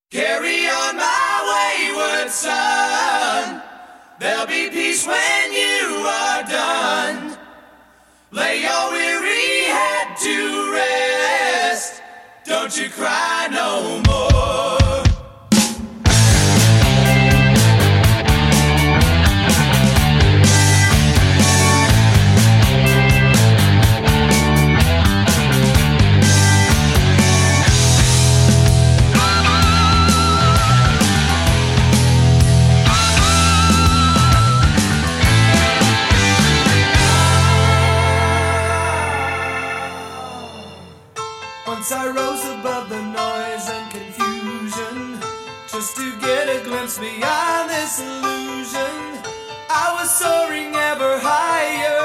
Carry on, my wayward son. There'll be peace when you are done. Lay your weary head to rest. Don't you cry no more. Once I rose above the noise and confusion, just to get a glimpse beyond this illusion. I was soaring ever higher.